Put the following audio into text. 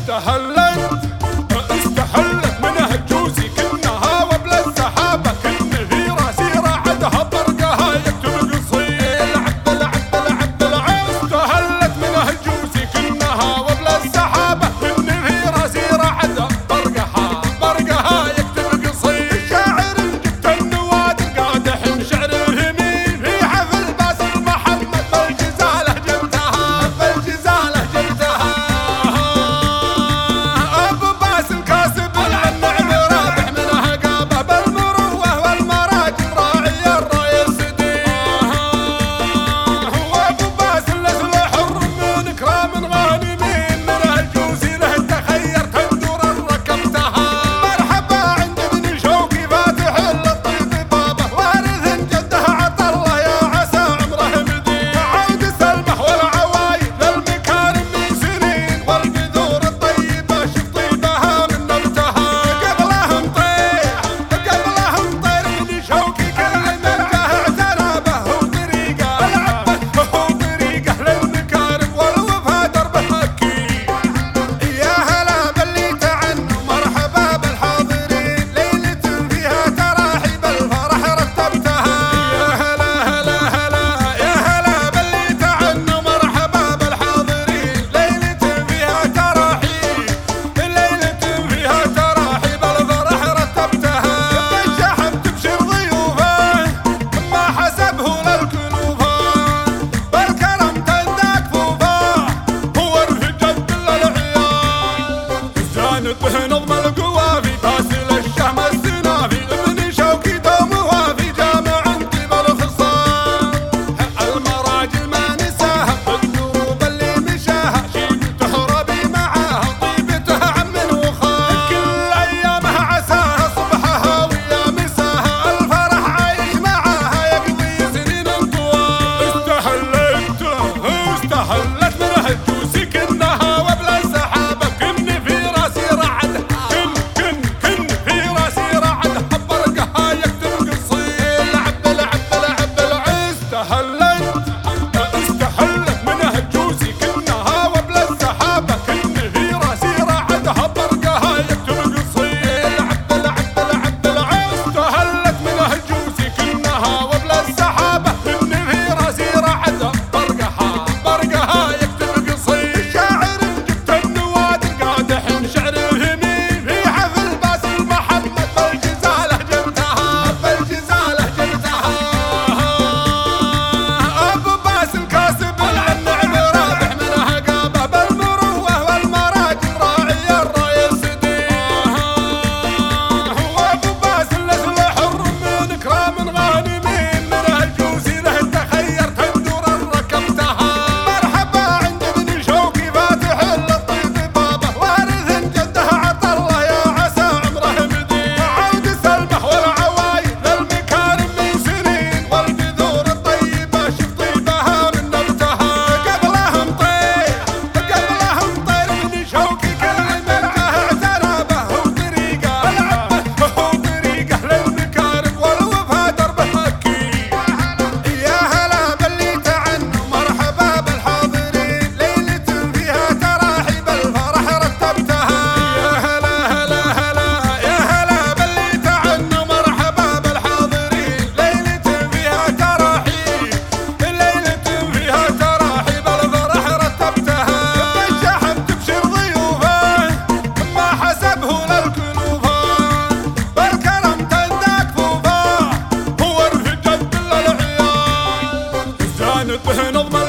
استحلت منها الجوزي كنها وبلا السحابة كن في راسي رعدها برقها يكتب قصيد العبد استحلت منها الجوزي كنها وبلا السحابة كن في راسي رعدها برقها يكتب قصيد الشاعر جبت النوادر قادح شعر الهمين في حفل باسل محمد بالجزالة جبتها نظم القوافي باسل الشهم السنافي ابن شوقي دوم وافي جامع انت بالخصام المراجل ما نساها بالدروب اللي مشاها شيبته ربي معاها طيبته عم وخال كل ايامها عساها صبحها ويا مساها الفرح عايش معاها يقضي سنين طوال استحلت منها الجوزي كنها وبلا السحابه كن في راسي رعد استحلت منها الجوزي كنها وبلا السحابة كن في راسي رعدها برقها يكتب قصيد استحلت منها الجوزي كنها وبلا السحابة كن في راسي رعدها برقها يكتب قصيد الشاعر جبت النوادر قادح شعر الهمين في حفل باسل محمد بالجزالة جبتها نظم